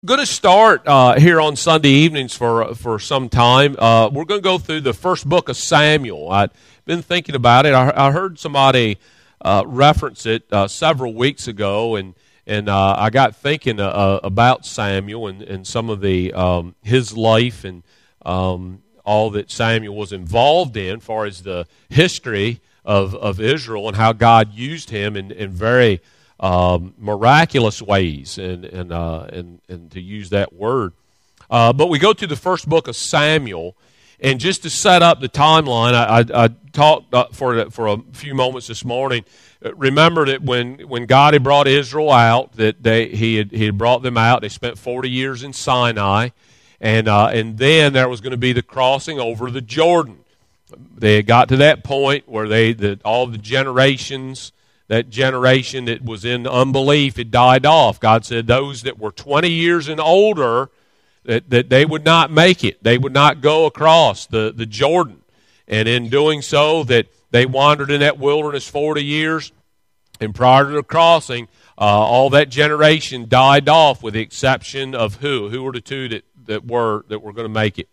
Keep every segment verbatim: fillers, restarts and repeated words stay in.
Going to start uh, here on Sunday evenings for for some time. Uh, we're going to go through the first book of Samuel. I've been thinking about it. I, I heard somebody uh, reference it uh, several weeks ago, and and uh, I got thinking uh, about Samuel and, and some of the um, his life and um, all that Samuel was involved in, as far as the history of of Israel and how God used him in in very Um, miraculous ways, and and, uh, and and to use that word. Uh, but we go to the first book of Samuel, and just to set up the timeline, I, I, I talked uh, for for a few moments this morning. Remember that when, when God had brought Israel out, that they he had he had brought them out. They spent forty years in Sinai, and uh, and then there was going to be the crossing over the Jordan. They had got to that point where they that all the generations. That generation that was in unbelief, it died off. God said those that were twenty years and older, that, that they would not make it. They would not go across the, the Jordan. And in doing so, that they wandered in that wilderness forty years. And prior to the crossing, uh, all that generation died off with the exception of who? Who were the two that, that were that were going to make it?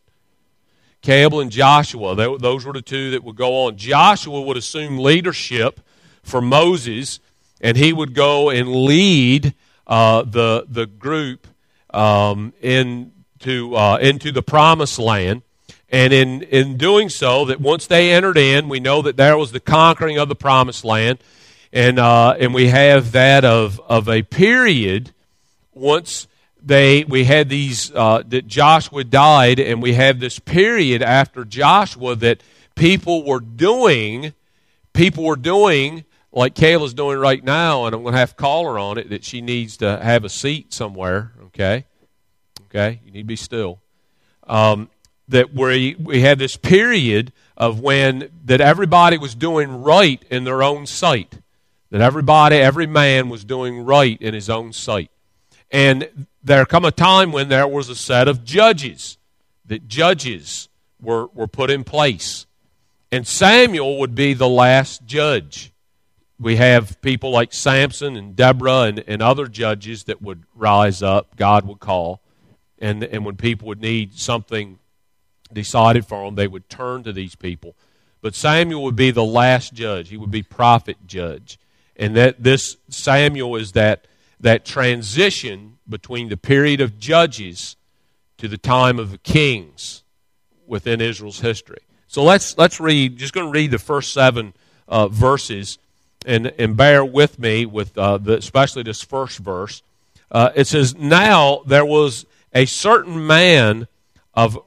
Caleb and Joshua. They, those were the two that would go on. Joshua would assume leadership for Moses, and he would go and lead uh, the the group um, into uh, into the promised land. And in in doing so, that once they entered in, we know that there was the conquering of the promised land, and uh, and we have that of of a period once they we had these uh, that Joshua died, and we have this period after Joshua that people were doing people were doing. Like Kayla's doing right now, and I'm going to have to call her on it, that she needs to have a seat somewhere, okay? Okay, you need to be still. Um, that we, we had this period of when, that everybody was doing right in their own sight. That everybody, every man was doing right in his own sight. And there come a time when there was a set of judges, that judges were, were put in place. And Samuel would be the last judge. We have people like Samson and Deborah and, and other judges that would rise up, God would call. And, and when people would need something decided for them, they would turn to these people. But Samuel would be the last judge. He would be prophet judge. And that this Samuel is that, that transition between the period of judges to the time of the kings within Israel's history. So let's let's read, just going to read the first seven uh, verses. And, and bear with me with uh, the, especially this first verse. Uh, it says, "Now there was a certain man of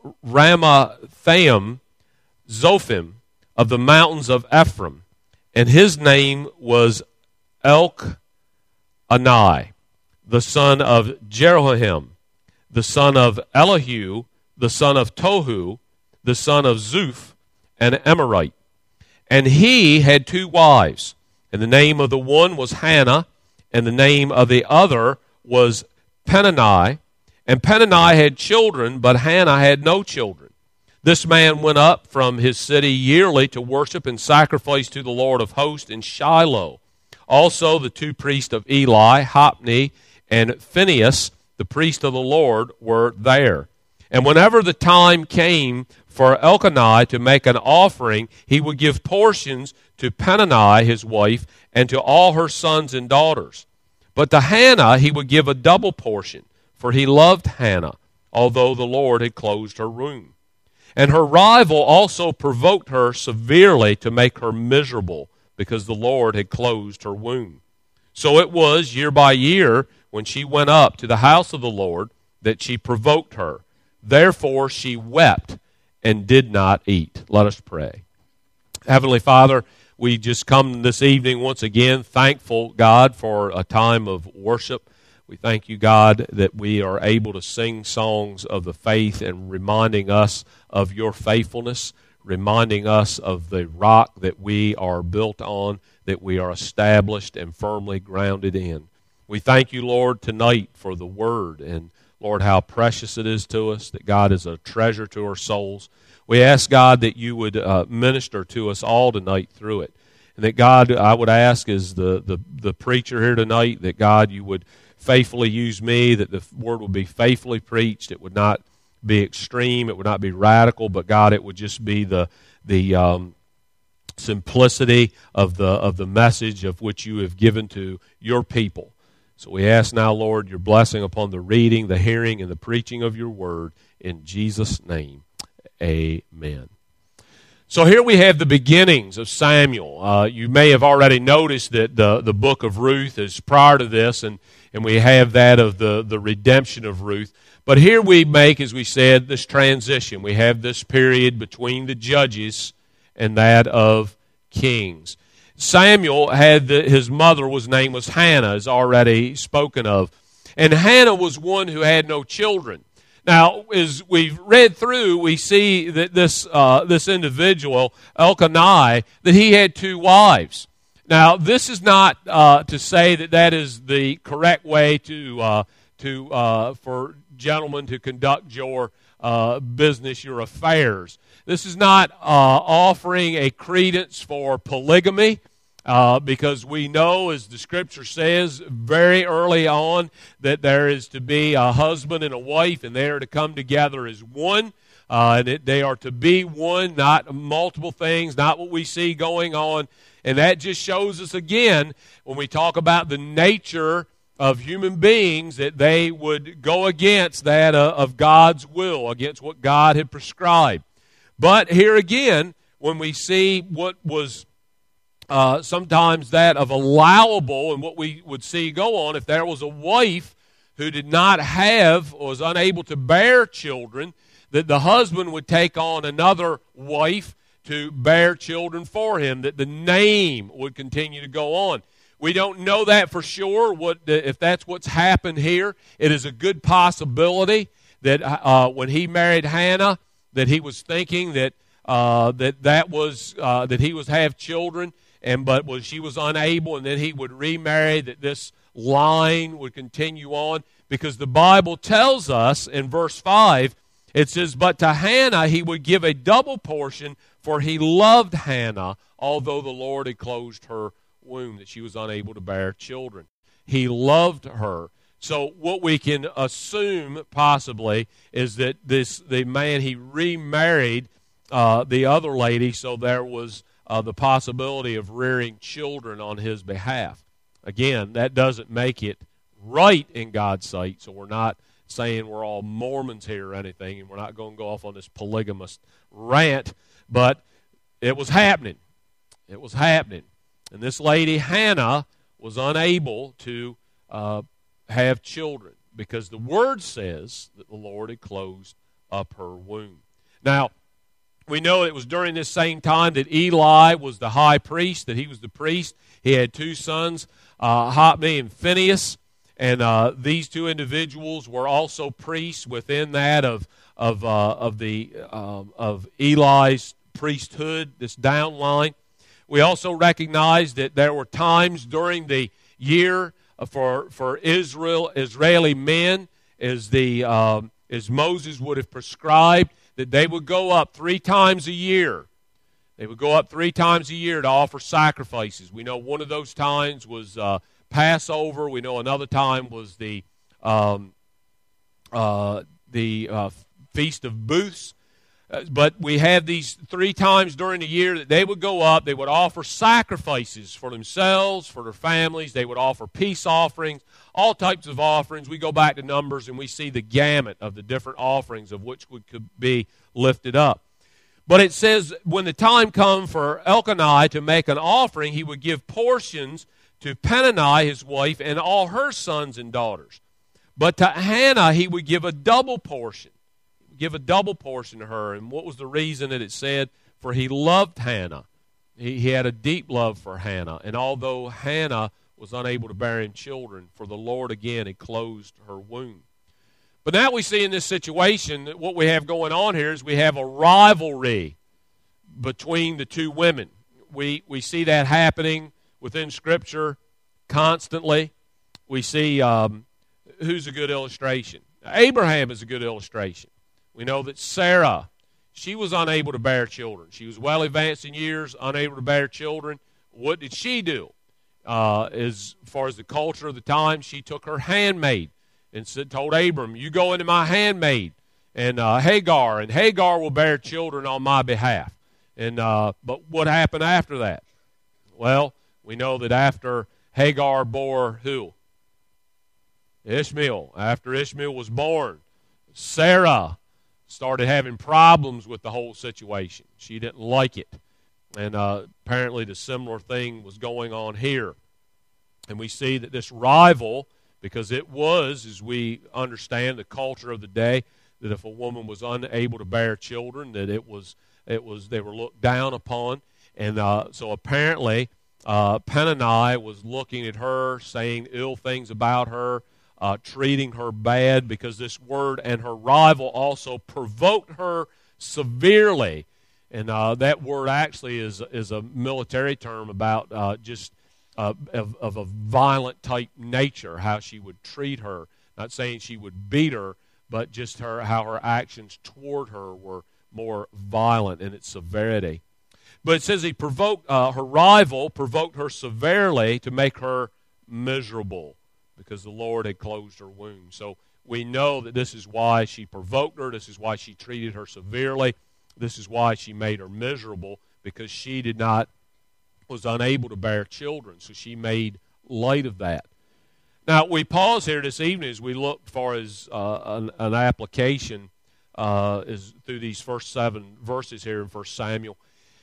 Ramathaim, Zophim, of the mountains of Ephraim, and his name was Elkanah, the son of Jeroham, the son of Elihu, the son of Tohu, the son of Zuph, an Amorite. And he had two wives. And the name of the one was Hannah, and the name of the other was Peninnah. And Peninnah had children, but Hannah had no children. This man went up from his city yearly to worship and sacrifice to the Lord of hosts in Shiloh. Also the two priests of Eli, Hophni and Phinehas, the priest of the Lord, were there. And whenever the time came for Elkanah to make an offering, he would give portions to Peninnah, his wife, and to all her sons and daughters. But to Hannah he would give a double portion, for he loved Hannah, although the Lord had closed her womb. And her rival also provoked her severely to make her miserable, because the Lord had closed her womb. So it was year by year, when she went up to the house of the Lord, that she provoked her. Therefore she wept and did not eat." Let us pray. Heavenly Father, we just come this evening once again, thankful, God, for a time of worship. We thank you, God, that we are able to sing songs of the faith and reminding us of your faithfulness, reminding us of the rock that we are built on, that we are established and firmly grounded in. We thank you, Lord, tonight for the word, and Lord, how precious it is to us, that God is a treasure to our souls. We ask, God, that you would uh, minister to us all tonight through it. And that, God, I would ask as the, the, the preacher here tonight, that, God, you would faithfully use me, that the word would be faithfully preached. It would not be extreme. It would not be radical, but God, it would just be the the um, simplicity of the of the message of which you have given to your people. So we ask now, Lord, your blessing upon the reading, the hearing, and the preaching of your word. In Jesus' name, amen. So here we have the beginnings of Samuel. Uh, you may have already noticed that the, the book of Ruth is prior to this, and, and we have that of the, the redemption of Ruth. But here we make, as we said, this transition. We have this period between the judges and that of kings. Samuel had the, his mother was name was Hannah, as already spoken of. And Hannah was one who had no children. Now, as we've read through, we see that this uh, this individual, Elkanah, that he had two wives. Now, this is not uh, to say that that is the correct way to uh, to uh, for gentlemen to conduct your uh, business, your affairs. This is not uh, offering a credence for polygamy. Uh, because we know, as the Scripture says very early on, that there is to be a husband and a wife, and they are to come together as one, uh, and it, they are to be one, not multiple things, not what we see going on. And that just shows us again, when we talk about the nature of human beings, that they would go against that uh, of God's will, against what God had prescribed. But here again, when we see what was Uh, sometimes that of allowable, and what we would see go on, if there was a wife who did not have or was unable to bear children, that the husband would take on another wife to bear children for him, that the name would continue to go on. We don't know that for sure, what if that's what's happened here. It is a good possibility that uh, when he married Hannah, that he was thinking that uh, that that was uh, that he was have children. And but was she was unable, and then he would remarry, that this line would continue on. Because the Bible tells us in verse five, it says, "But to Hannah he would give a double portion, for he loved Hannah, although the Lord had closed her womb," that she was unable to bear children. He loved her. So what we can assume possibly is that this the man, he remarried uh, the other lady, so there was Uh, the possibility of rearing children on his behalf. Again, that doesn't make it right in God's sight, so we're not saying we're all Mormons here or anything, and we're not going to go off on this polygamous rant, but it was happening. It was happening. And this lady, Hannah, was unable to uh, have children because the Word says that the Lord had closed up her womb. Now, we know it was during this same time that Eli was the high priest, that he was the priest. He had two sons, uh, Hophni and Phinehas, and uh, these two individuals were also priests within that of of uh, of the uh, of Eli's priesthood, this downline. We also recognize that there were times during the year for for Israel Israeli men, as the um, as Moses would have prescribed, that they would go up three times a year. They would go up three times a year to offer sacrifices. We know one of those times was uh, Passover. We know another time was the um, uh, the uh, Feast of Booths. Uh, but we have these three times during the year that they would go up. They would offer sacrifices for themselves, for their families. They would offer peace offerings, all types of offerings. We go back to Numbers and we see the gamut of the different offerings of which would could be lifted up. But it says when the time come for Elkanah to make an offering, he would give portions to Peninnah, his wife, and all her sons and daughters. But to Hannah he would give a double portion. Give a double portion to her. And what was the reason that it said? For he loved Hannah. He, he had a deep love for Hannah. And although Hannah was unable to bear him children, for the Lord again had closed her womb. But now we see in this situation that what we have going on here is we have a rivalry between the two women. We, we see that happening within Scripture constantly. We see um, who's a good illustration. Abraham is a good illustration. We know that Sarah, she was unable to bear children. She was well advanced in years, unable to bear children. What did she do? Uh, as far as the culture of the time, she took her handmaid and said, told Abram, you go into my handmaid and uh, Hagar, and Hagar will bear children on my behalf. And uh, but what happened after that? Well, we know that after Hagar bore who? Ishmael. After Ishmael was born, Sarah started having problems with the whole situation. She didn't like it. And uh, apparently the similar thing was going on here. And we see that this rival, because it was, as we understand the culture of the day, that if a woman was unable to bear children, that it was, it was they were looked down upon. And uh, so apparently uh, Peninnah was looking at her, saying ill things about her, uh, treating her bad, because this word and her rival also provoked her severely. And uh, that word actually is is a military term about uh, just uh, of, of a violent type nature, how she would treat her. Not saying she would beat her, but just her how her actions toward her were more violent in its severity. But it says he provoked uh, her rival, provoked her severely to make her miserable, because the Lord had closed her womb. So we know that this is why she provoked her. This is why she treated her severely. This is why she made her miserable, because she did not, was unable to bear children. So she made light of that. Now, we pause here this evening as we look for as uh, an, an application uh, is through these first seven verses here in First Samuel.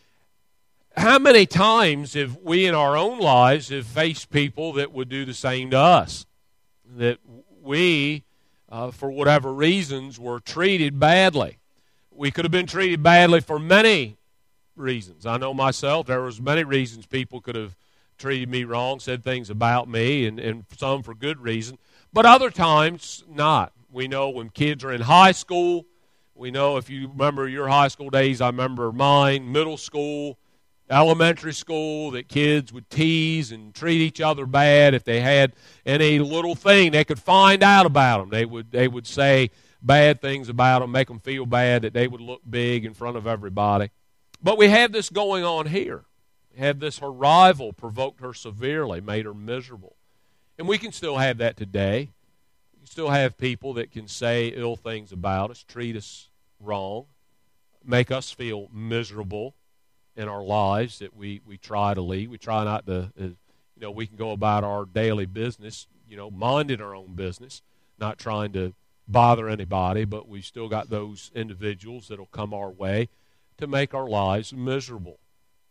How many times have we in our own lives have faced people that would do the same to us? That we, uh, for whatever reasons, were treated badly. We could have been treated badly for many reasons. I know myself, there was many reasons people could have treated me wrong, said things about me, and, and some for good reason. But other times, not. We know when kids are in high school, we know if you remember your high school days, I remember mine, middle school, elementary school, that kids would tease and treat each other bad. If they had any little thing they could find out about them, they would they would say bad things about them, make them feel bad, that they would look big in front of everybody. But we have this going on here. We have this, her rival provoked her severely, made her miserable. And we can still have that today. We still have people that can say ill things about us, treat us wrong, make us feel miserable in our lives that we, we try to lead. We try not to, uh, you know, we can go about our daily business, you know, minding our own business, not trying to bother anybody, but we've still got those individuals that will come our way to make our lives miserable.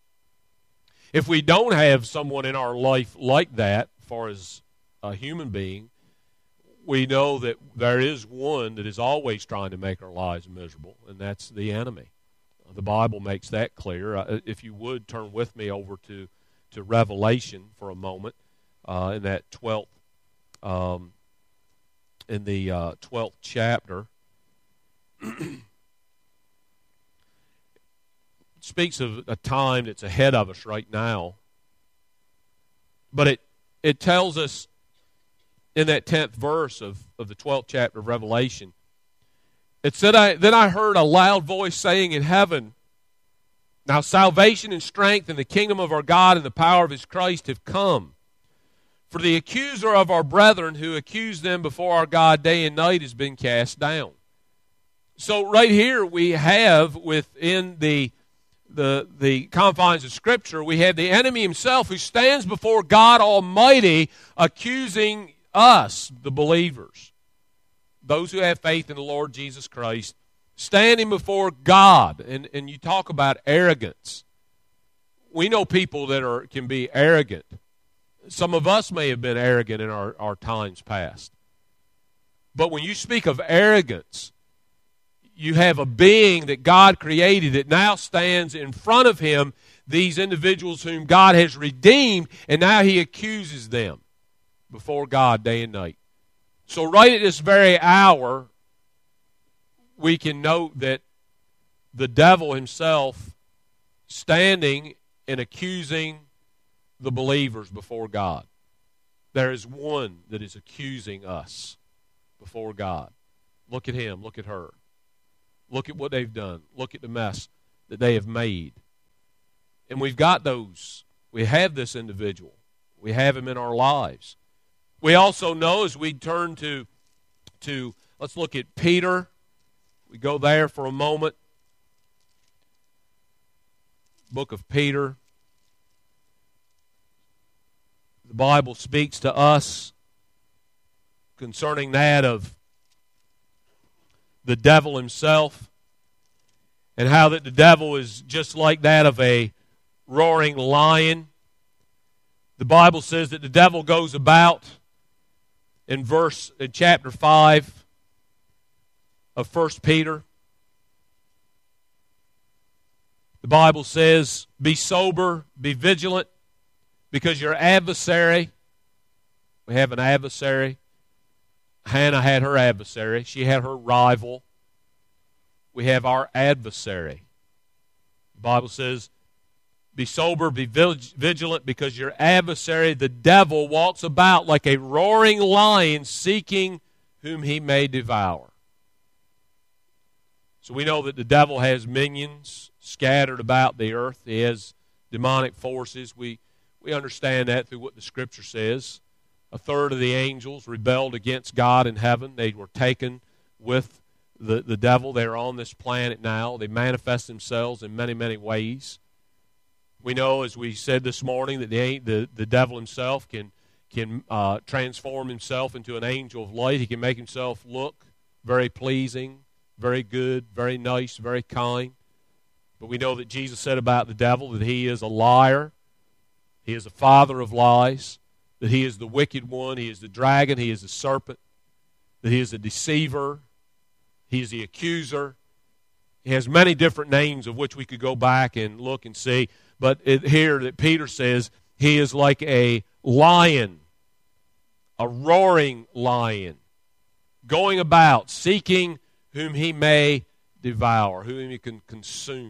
If we don't have someone in our life like that, as far as a human being, we know that there is one that is always trying to make our lives miserable, and that's the enemy. The Bible makes that clear. Uh, if you would, turn with me over to, to Revelation for a moment, uh, in that twelfth um in the uh, twelfth chapter. It speaks of a time that's ahead of us right now. But it, it tells us in that tenth verse of, of the twelfth chapter of Revelation, it said, I, Then I heard a loud voice saying in heaven, now salvation and strength and the kingdom of our God and the power of his Christ have come. For the accuser of our brethren who accused them before our God day and night has been cast down. So right here we have within the, the, the confines of Scripture, we have the enemy himself who stands before God Almighty accusing us, the believers, those who have faith in the Lord Jesus Christ, standing before God. And, and you talk about arrogance. We know people that are can be arrogant. Some of us may have been arrogant in our, our times past. But when you speak of arrogance, you have a being that God created that now stands in front of him, these individuals whom God has redeemed, and now he accuses them before God day and night. So right at this very hour, we can note that the devil himself standing and accusing the believers before God. There is one that is accusing us before God. Look at him. Look at her. Look at what they've done. Look at the mess that they have made. And we've got those. We have this individual. We have him in our lives. We also know as we turn to, to let's look at Peter. We go there for a moment. Book of Peter. The Bible speaks to us concerning that of the devil himself, and how that the devil is just like that of a roaring lion. The Bible says that the devil goes about in verse in chapter five of First Peter. The Bible says, "Be sober, be vigilant, because your adversary," we have an adversary. Hannah had her adversary. She had her rival. We have our adversary. The Bible says, "Be sober, be vigilant, because your adversary, the devil, walks about like a roaring lion, seeking whom he may devour." So we know that the devil has minions scattered about the earth. He has demonic forces. We, we understand that through what the Scripture says. A third of the angels rebelled against God in heaven. They were taken with the, the devil. They are on this planet now. They manifest themselves in many, many ways. We know, as we said this morning, that the the, the devil himself can, can uh, transform himself into an angel of light. He can make himself look very pleasing, very good, very nice, very kind. But we know that Jesus said about the devil that he is a liar. He is a father of lies. That he is the wicked one, he is the dragon, he is the serpent, that he is a deceiver, he is the accuser. He has many different names of which we could go back and look and see. But it, here that Peter says he is like a lion, a roaring lion, going about, seeking whom he may devour, whom he can consume.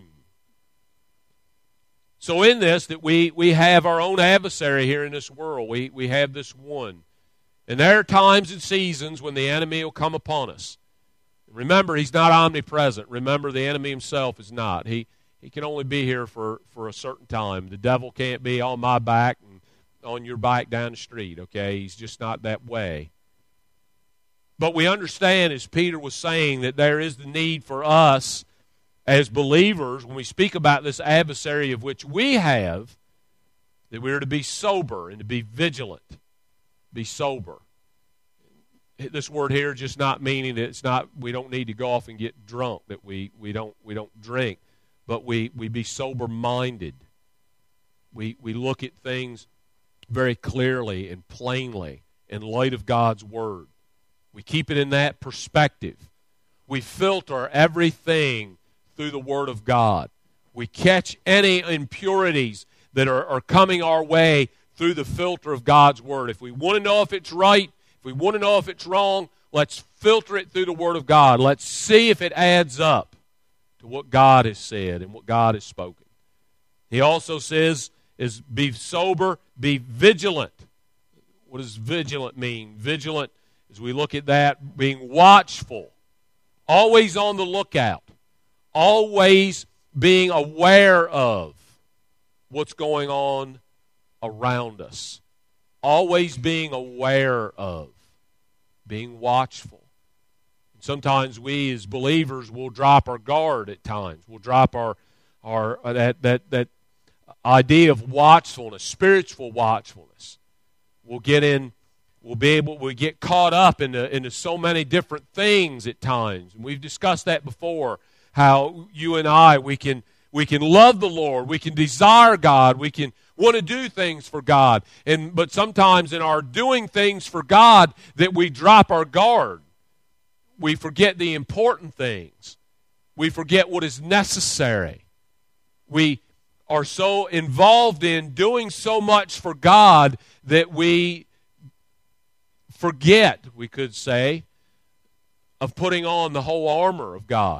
So in this, that we, we have our own adversary here in this world. We, we have this one. And there are times and seasons when the enemy will come upon us. Remember, he's not omnipresent. Remember, the enemy himself is not. He he can only be here for, for a certain time. The devil can't be on my back and on your bike down the street, okay? He's just not that way. But we understand, as Peter was saying, that there is the need for us as believers, when we speak about this adversary of which we have, that we are to be sober and to be vigilant. Be sober. This word here just not meaning that it's not, we don't need to go off and get drunk, that we, we don't we don't drink, but we, we be sober-minded. We we look at things very clearly and plainly in light of God's Word. We keep it in that perspective. We filter everything through the Word of God. We catch any impurities that are, are coming our way through the filter of God's Word. If we want to know if it's right, if we want to know if it's wrong, let's filter it through the Word of God. Let's see if it adds up to what God has said and what God has spoken. He also says, is be sober, be vigilant. What does vigilant mean? Vigilant, as we look at that, being watchful, always on the lookout. Always being aware of what's going on around us. Always being aware of, being watchful. And sometimes we as believers will drop our guard at times. We'll drop our our that that that idea of watchfulness, spiritual watchfulness. We'll get in. We'll be able. We get caught up into into so many different things at times, and we've discussed that before. How you and I, we can we can love the Lord, we can desire God, we can want to do things for God. And but sometimes in our doing things for God that we drop our guard. We forget the important things. We forget what is necessary. We are so involved in doing so much for God that we forget, we could say, of putting on the whole armor of God.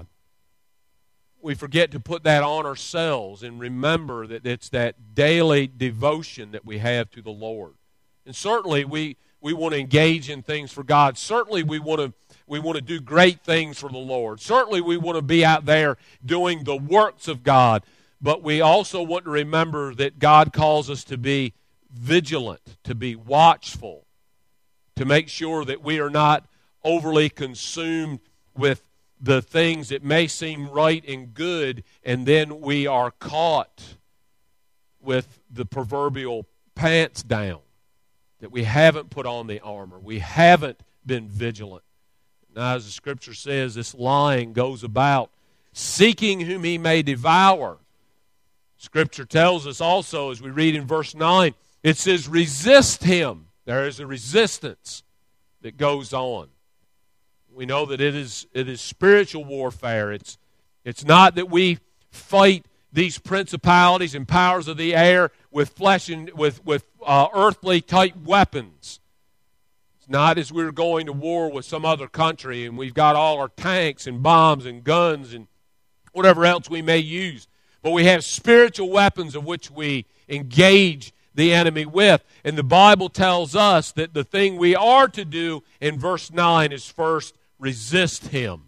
We forget to put that on ourselves and remember that it's that daily devotion that we have to the Lord. And certainly we, we want to engage in things for God. Certainly we want to we want to do great things for the Lord. Certainly we want to be out there doing the works of God. But we also want to remember that God calls us to be vigilant, to be watchful, to make sure that we are not overly consumed with the things that may seem right and good, and then we are caught with the proverbial pants down, that we haven't put on the armor. We haven't been vigilant. Now, as the Scripture says, this lying goes about seeking whom he may devour. Scripture tells us also, as we read in verse nine, it says, resist him. There is a resistance that goes on. We know that it is it is spiritual warfare. It's, it's not that we fight these principalities and powers of the air with flesh and with, with uh, earthly type weapons. It's not as we're going to war with some other country and we've got all our tanks and bombs and guns and whatever else we may use. But we have spiritual weapons of which we engage the enemy with. And the Bible tells us that the thing we are to do in verse nine is first resist him.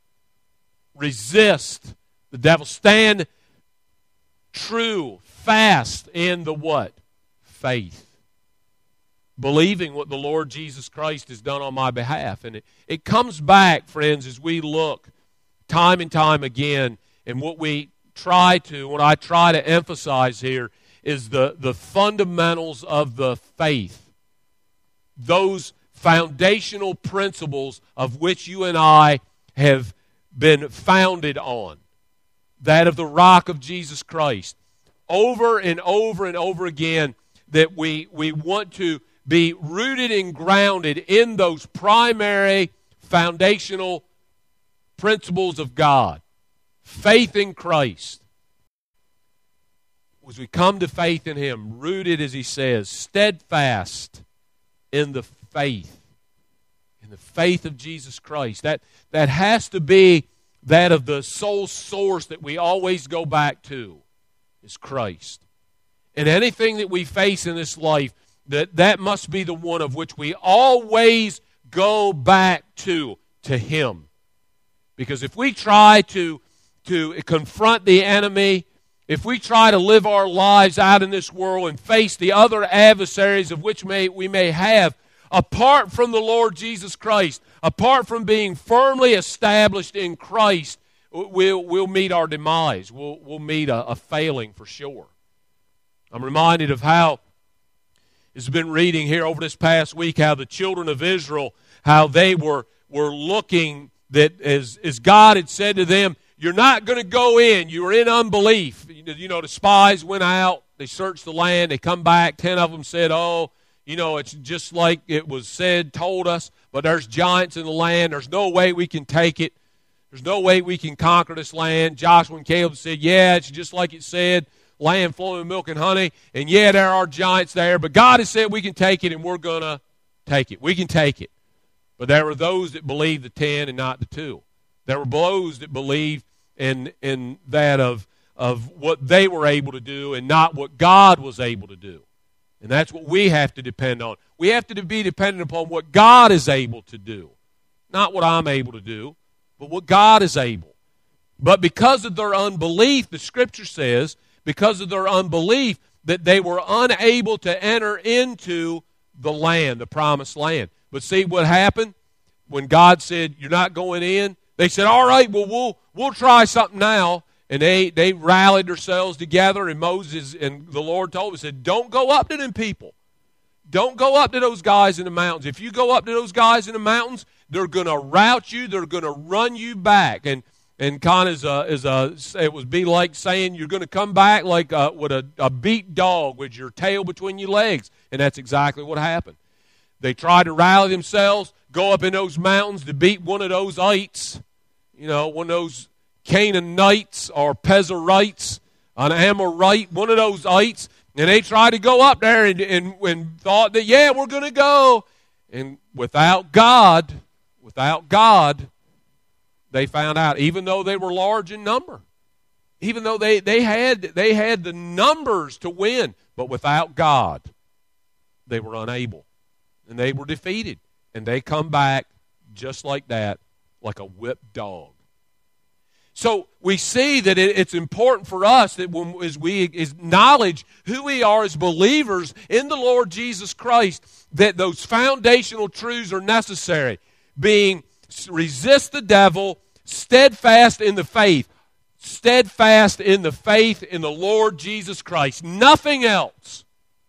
Resist the devil. Stand true, fast in the what? Faith. Believing what the Lord Jesus Christ has done on my behalf. And it, it comes back, friends, as we look time and time again, and what we try to, what I try to emphasize here is the, the fundamentals of the faith. Those foundational principles of which you and I have been founded on. That of the rock of Jesus Christ. Over and over and over again, that we, we want to be rooted and grounded in those primary foundational principles of God. Faith in Christ. As we come to faith in him, rooted, as he says, steadfast in the faith. In the faith of Jesus Christ. That, that has to be that of the sole source that we always go back to, is Christ. And anything that we face in this life, that, that must be the one of which we always go back to, to him. Because if we try to, to confront the enemy, if we try to live our lives out in this world and face the other adversaries of which may, we may have, apart from the Lord Jesus Christ, apart from being firmly established in Christ, we'll, we'll meet our demise. We'll, we'll meet a, a failing for sure. I'm reminded of how, has been reading here over this past week, how the children of Israel, how they were, were looking that as, as God had said to them, you're not going to go in. You were in unbelief. You know, the spies went out. They searched the land. They come back. Ten of them said, oh, you know, it's just like it was said, told us, but there's giants in the land. There's no way we can take it. There's no way we can conquer this land. Joshua and Caleb said, yeah, it's just like it said, land flowing with milk and honey. And yeah, there are giants there, but God has said we can take it, and we're going to take it. We can take it. But there were those that believed the ten and not the two. There were those that believed in, in that of, of what they were able to do and not what God was able to do. And that's what we have to depend on. We have to be dependent upon what God is able to do. Not what I'm able to do, but what God is able. But because of their unbelief, the Scripture says, because of their unbelief, that they were unable to enter into the land, the promised land. But see what happened? When God said, you're not going in, they said, all right, well, we'll, we'll try something now. And they, they rallied themselves together, and Moses and the Lord told them, said, don't go up to them people. Don't go up to those guys in the mountains. If you go up to those guys in the mountains, they're going to rout you. They're going to run you back. And and kind of is a, is a, it would be like saying you're going to come back like a, with a, a beat dog with your tail between your legs. And that's exactly what happened. They tried to rally themselves, go up in those mountains to beat one of those ites, you know, one of those Canaanites or Pezerites, an Amorite, one of those ites, and they tried to go up there and, and, and thought that, yeah, we're going to go. And without God, without God, they found out, even though they were large in number, even though they, they had they had the numbers to win, but without God, they were unable. And they were defeated. And they come back just like that, like a whipped dog. So we see that it, it's important for us that when, as we acknowledge who we are as believers in the Lord Jesus Christ, that those foundational truths are necessary, being resist the devil, steadfast in the faith, steadfast in the faith in the Lord Jesus Christ. Nothing else.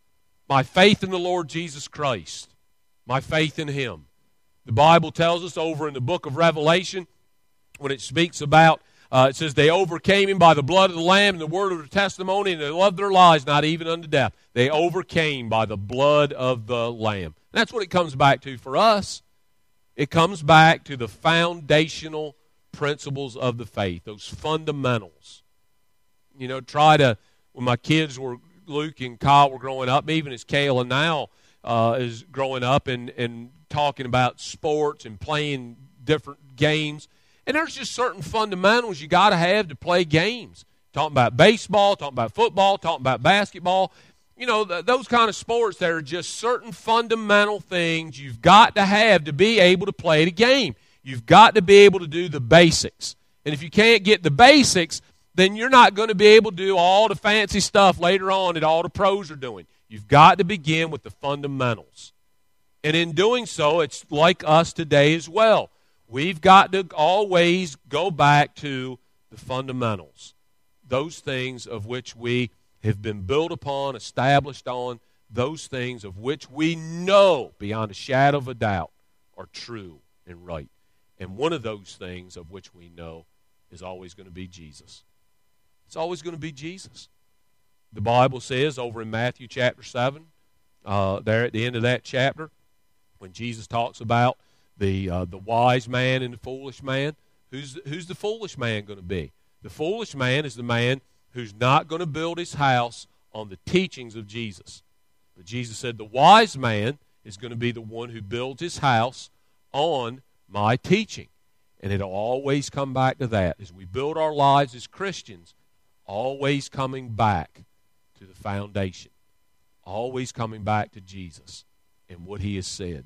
My faith in the Lord Jesus Christ. My faith in Him. The Bible tells us over in the book of Revelation, when it speaks about, uh, it says, they overcame Him by the blood of the Lamb and the word of their testimony, and they loved their lives, not even unto death. They overcame by the blood of the Lamb. And that's what it comes back to for us. It comes back to the foundational principles of the faith, those fundamentals. You know, try to, when my kids were, Luke and Kyle were growing up, even as Kayla now uh, is growing up and, and talking about sports and playing different games. And there's just certain fundamentals you got to have to play games. Talking about baseball, talking about football, talking about basketball. You know, th- those kind of sports, there are just certain fundamental things you've got to have to be able to play the game. You've got to be able to do the basics. And if you can't get the basics, then you're not going to be able to do all the fancy stuff later on that all the pros are doing. You've got to begin with the fundamentals. And in doing so, it's like us today as well. We've got to always go back to the fundamentals, those things of which we have been built upon, established on, those things of which we know beyond a shadow of a doubt are true and right. And one of those things of which we know is always going to be Jesus. It's always going to be Jesus. The Bible says over in Matthew chapter seven, uh, there at the end of that chapter, when Jesus talks about the uh, the wise man and the foolish man, who's, who's the foolish man going to be? The foolish man is the man who's not going to build his house on the teachings of Jesus. But Jesus said the wise man is going to be the one who builds his house on my teaching. And it'll always come back to that. As we build our lives as Christians, always coming back to the foundation. Always coming back to Jesus and what He has said.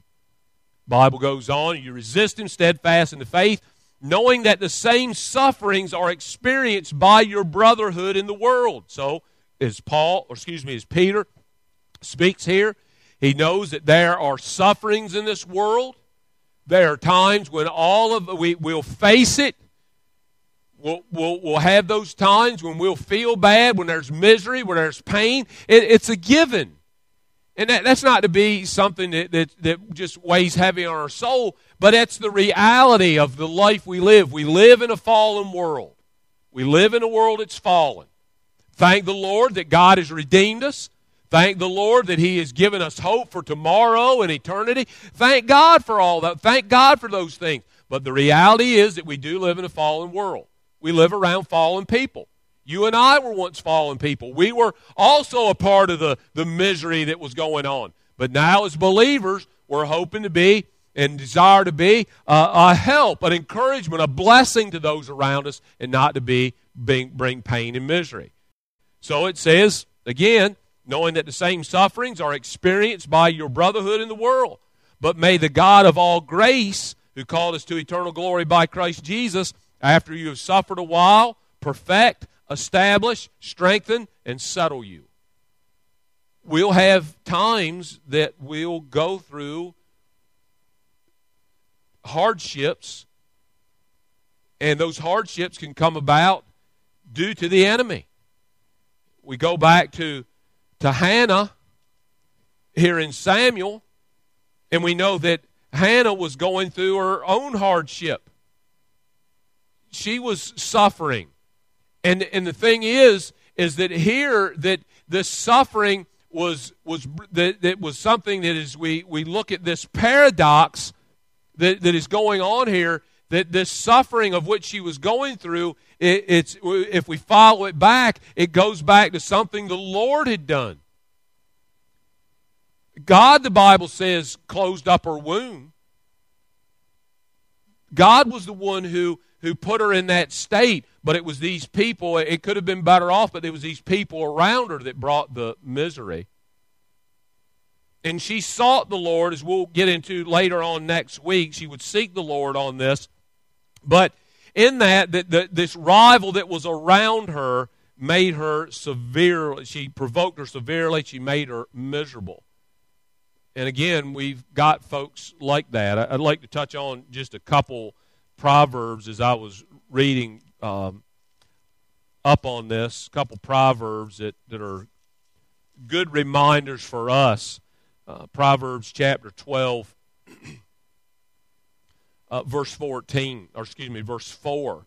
Bible goes on, you resist Him steadfast in the faith, knowing that the same sufferings are experienced by your brotherhood in the world. So, as Paul, or excuse me, as Peter speaks here, he knows that there are sufferings in this world. There are times when all of we will face it. We'll, we'll, we'll have those times when we'll feel bad, when there's misery, when there's pain. It, it's a given. And that, that's not to be something that, that, that just weighs heavy on our soul, but it's the reality of the life we live. We live in a fallen world. We live in a world that's fallen. Thank the Lord that God has redeemed us. Thank the Lord that He has given us hope for tomorrow and eternity. Thank God for all that. Thank God for those things. But the reality is that we do live in a fallen world. We live around fallen people. You and I were once fallen people. We were also a part of the, the misery that was going on. But now as believers, we're hoping to be and desire to be uh, a help, an encouragement, a blessing to those around us, and not to be being, bring pain and misery. So it says, again, knowing that the same sufferings are experienced by your brotherhood in the world. But may the God of all grace, who called us to eternal glory by Christ Jesus, after you have suffered a while, perfect, establish, strengthen, and settle you. We'll have times that we'll go through hardships, and those hardships can come about due to the enemy. We go back to, to Hannah here in Samuel, and we know that Hannah was going through her own hardship. She was suffering. And and the thing is, is that here that this suffering was was that, that was something that as we, we look at this paradox that, that is going on here, that this suffering of which she was going through, it, it's if we follow it back, it goes back to something the Lord had done. God, the Bible says, closed up her womb. God was the one who, who put her in that state, but it was these people, it could have been better off, but it was these people around her that brought the misery. And she sought the Lord, as we'll get into later on next week. She would seek the Lord on this. But in that, that, that this rival that was around her made her severely, she provoked her severely, she made her miserable. And again, we've got folks like that. I'd like to touch on just a couple Proverbs as I was reading um, up on this, a couple Proverbs that, that are good reminders for us. Uh, Proverbs chapter twelve, uh, verse fourteen, or excuse me, verse four.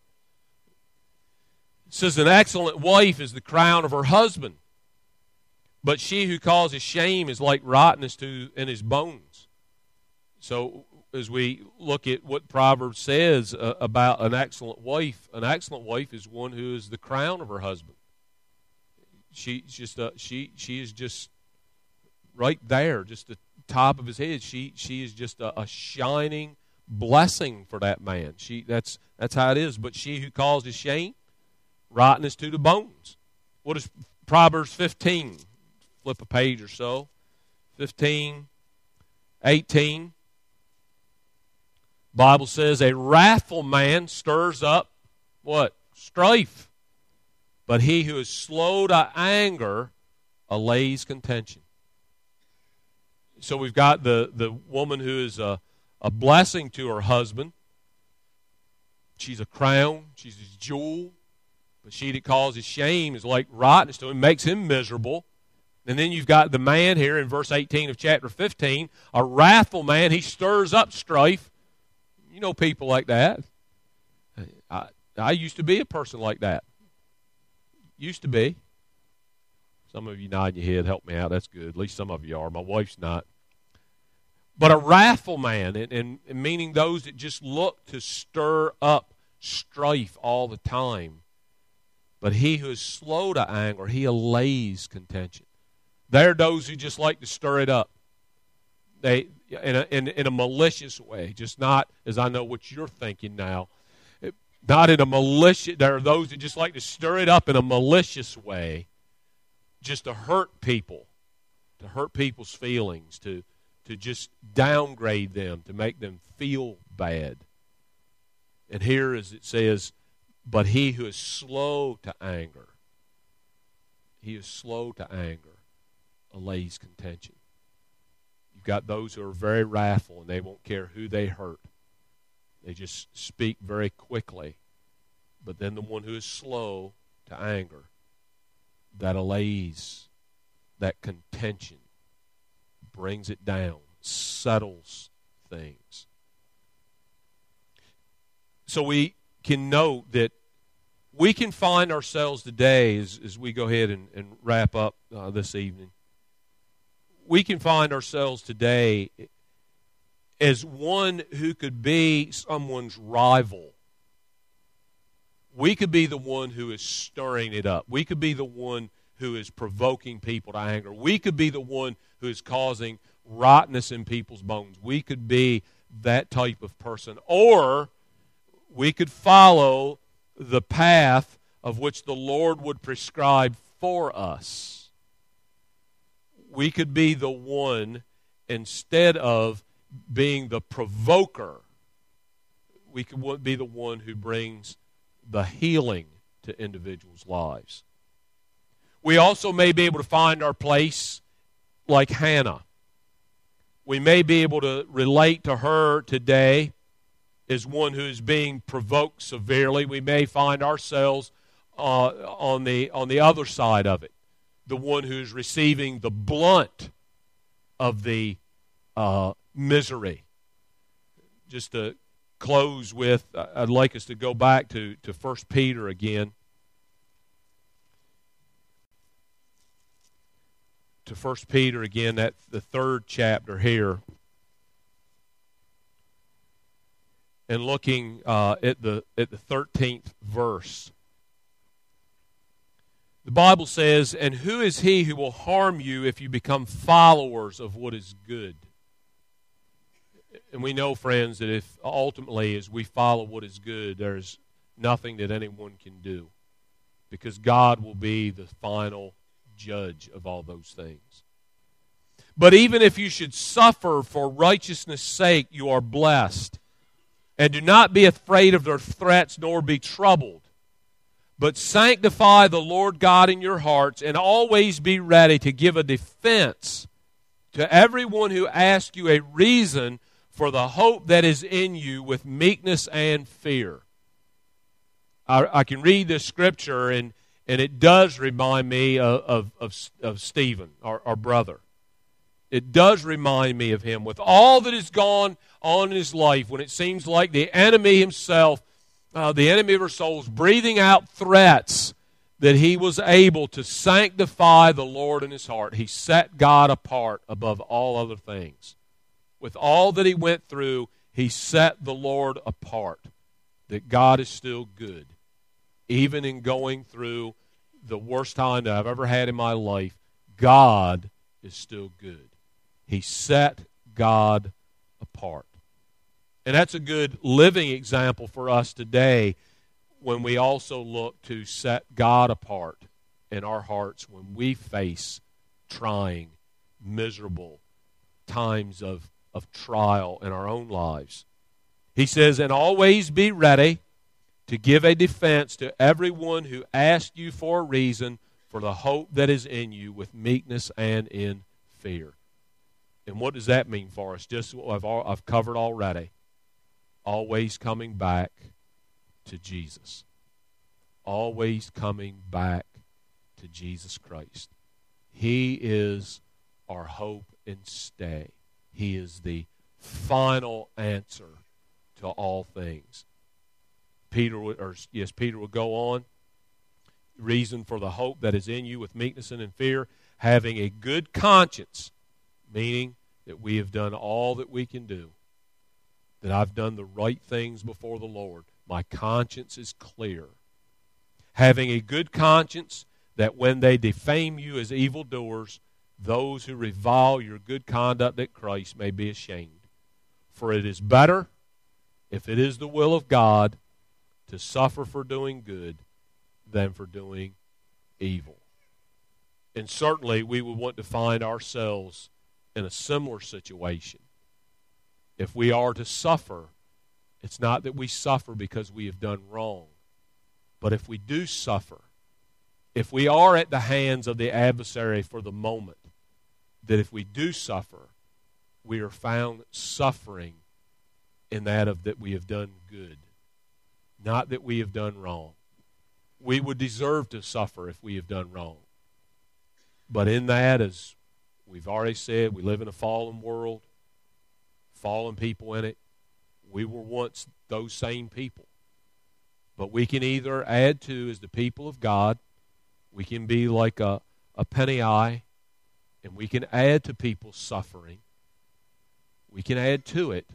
It says, an excellent wife is the crown of her husband, but she who causes shame is like rottenness to in his bones. So as we look at what Proverbs says uh, about an excellent wife, an excellent wife is one who is the crown of her husband. She's just uh, she she is just right there, just the top of his head. She she is just a, a shining blessing for that man. She that's that's how it is. But she who causes shame, rottenness to the bones. What is Proverbs fifteen? Flip a page or so. fifteen, eighteen. Bible says, a wrathful man stirs up what? Strife. But he who is slow to anger allays contention. So we've got the, the woman who is a, a blessing to her husband. She's a crown. She's his jewel. But she that causes shame is like rottenness to him, makes him miserable. And then you've got the man here in verse eighteen of chapter fifteen, a wrathful man. He stirs up strife. You know people like that. I, I used to be a person like that. Used to be. Some of you nod your head, help me out. That's good. At least some of you are. My wife's not. But a wrathful man, and, and, and meaning those that just look to stir up strife all the time. But he who is slow to anger, he allays contention. They're those who just like to stir it up. They in a, in, in a malicious way, just not as I know what you're thinking now. It, not in a malicious. There are those that just like to stir it up in a malicious way, just to hurt people, to hurt people's feelings, to to just downgrade them, to make them feel bad. And here, as it says, but he who is slow to anger, he is slow to anger, allays contention. You've got those who are very wrathful and they won't care who they hurt. They just speak very quickly. But then the one who is slow to anger, that allays that contention, brings it down, settles things. So we can note that we can find ourselves today, as, as we go ahead and, and wrap up uh, this evening, we can find ourselves today as one who could be someone's rival. We could be the one who is stirring it up. We could be the one who is provoking people to anger. We could be the one who is causing rottenness in people's bones. We could be that type of person. Or we could follow the path of which the Lord would prescribe for us. We could be the one, instead of being the provoker, we could be the one who brings the healing to individuals' lives. We also may be able to find our place like Hannah. We may be able to relate to her today as one who is being provoked severely. We may find ourselves uh, on the on the other side of it, the one who's receiving the blunt of the uh, misery. Just to close with, I'd like us to go back to, to First Peter again. To First Peter again, that the third chapter here. And looking uh, at the at the thirteenth verse. The Bible says, and who is he who will harm you if you become followers of what is good? And we know, friends, that if ultimately as we follow what is good, there's nothing that anyone can do. Because God will be the final judge of all those things. But even if you should suffer for righteousness' sake, you are blessed. And do not be afraid of their threats, nor be troubled. But sanctify the Lord God in your hearts, and always be ready to give a defense to everyone who asks you a reason for the hope that is in you with meekness and fear. I, I can read this scripture, and, and it does remind me of, of, of, of Stephen, our, our brother. It does remind me of him. With all that has gone on in his life, when it seems like the enemy himself, uh, the enemy of our souls, breathing out threats, that he was able to sanctify the Lord in his heart. He set God apart above all other things. With all that he went through, he set the Lord apart. That God is still good. Even in going through the worst time that I've ever had in my life, God is still good. He set God apart. And that's a good living example for us today when we also look to set God apart in our hearts when we face trying, miserable times of, of trial in our own lives. He says, and always be ready to give a defense to everyone who asks you for a reason for the hope that is in you with meekness and in fear. And what does that mean for us? Just what I've, I've covered already. Always coming back to Jesus. Always coming back to Jesus Christ. He is our hope and stay. He is the final answer to all things. Peter, or yes, Peter will go on. Reason for the hope that is in you with meekness and in fear, having a good conscience, meaning that we have done all that we can do, that I've done the right things before the Lord. My conscience is clear. Having a good conscience, that when they defame you as evildoers, those who revile your good conduct at Christ may be ashamed. For it is better, if it is the will of God, to suffer for doing good than for doing evil. And certainly we would want to find ourselves in a similar situation. If we are to suffer, it's not that we suffer because we have done wrong. But if we do suffer, if we are at the hands of the adversary for the moment, that if we do suffer, we are found suffering in that of that we have done good, not that we have done wrong. We would deserve to suffer if we have done wrong. But in that, as we've already said, we live in a fallen world, fallen people in it. We were once those same people. But we can either add to, as the people of God, we can be like a, a penny eye, and we can add to people's suffering. We can add to it.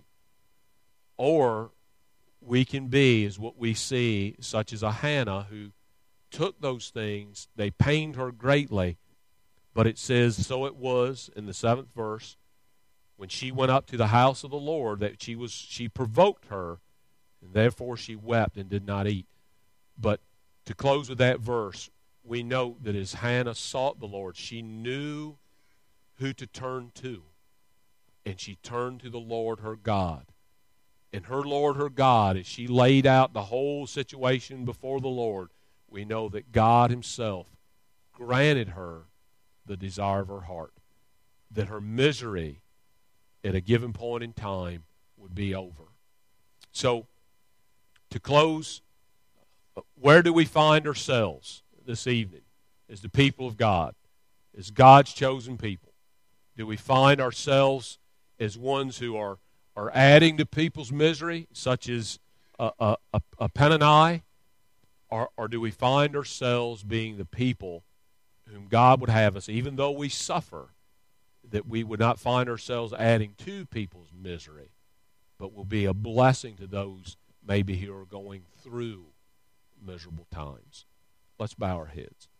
Or we can be, as what we see, such as a Hannah who took those things, they pained her greatly, but it says, so it was in the seventh verse, when she went up to the house of the Lord, that she was she provoked her, and therefore she wept and did not eat. But to close with that verse, we note that as Hannah sought the Lord, she knew who to turn to. And she turned to the Lord her God. And her Lord her God, as she laid out the whole situation before the Lord, we know that God himself granted her the desire of her heart. That her misery at a given point in time would be over. So, to close, where do we find ourselves this evening as the people of God, as God's chosen people? Do we find ourselves as ones who are, are adding to people's misery, such as a, a, a, a Peninnah, or, or do we find ourselves being the people whom God would have us, even though we suffer, that we would not find ourselves adding to people's misery, but will be a blessing to those maybe who are going through miserable times? Let's bow our heads.